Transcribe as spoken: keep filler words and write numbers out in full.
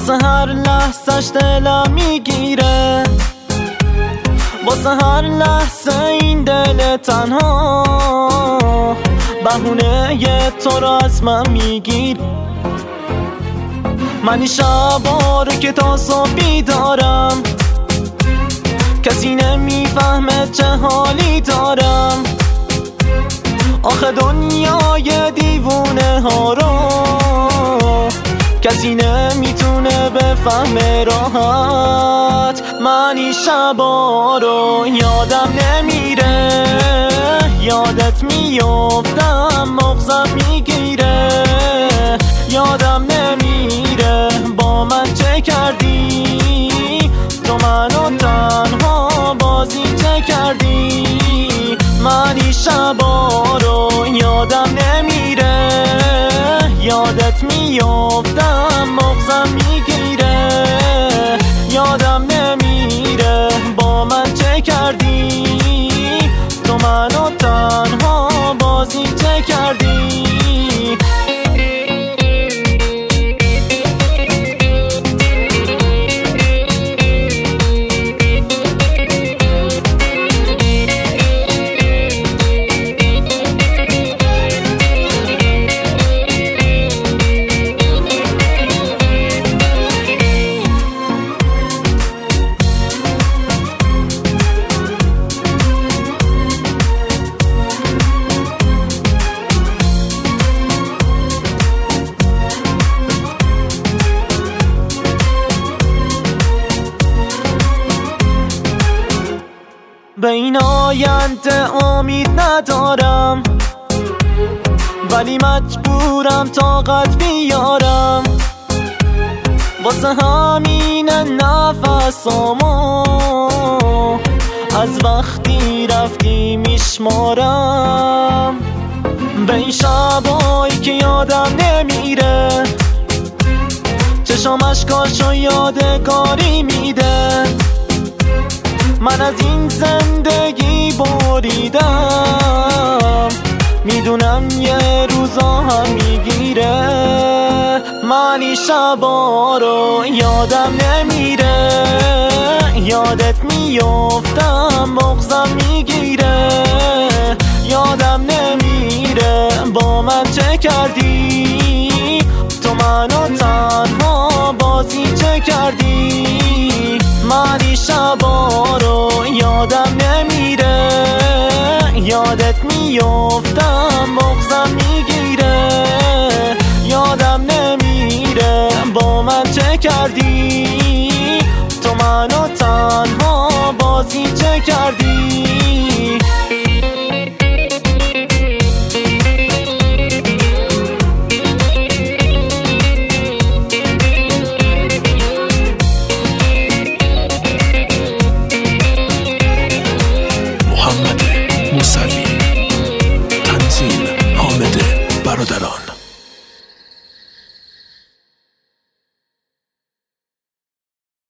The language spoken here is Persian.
واسه هر لحظش دلم میگیره، واسه هر لحظه این دل تنها بهونه یه تو را از من میگیر. من این شبا رو که تا صبح بیدارم، کسی نمیفهمه چه حالی دارم. آخه دنیای دیوونه ها رو کسی نمیتونه بفهمه راحت. من این شبا رو یادم نمیره، یادت میافتم مغزم میگیره. یادم نمیره با من چه کردی، تو منو تنها بازی چه کردی. من این شبا رو یادم نمیره، یادت میافتم مغزم میگیره. یادم نمیره با من چه کردی، تو منو تنها بازی چه کردی. به این آینده امید ندارم، ولی مجبورم طاقت بیارم. واسه همین نفسامو از وقتی رفتی میشمارم. به این شبایی که یادم نمیره، چشم اشکاشو یادگاری میده. من از این زندگی بریدم، میدونم یه روزا هم میگیره. من این شبا رو یادم نمیره، یادت میافتم مغزم میگیره. یادم نمیره با من چه کردی، تو منو تنها بازی چه کردی. من این شبا رو یادم نمیره، یادت میافتم مغزم میگیره. یادم نمیره با من چه کردی، تو منو تنها بازی چه کردی.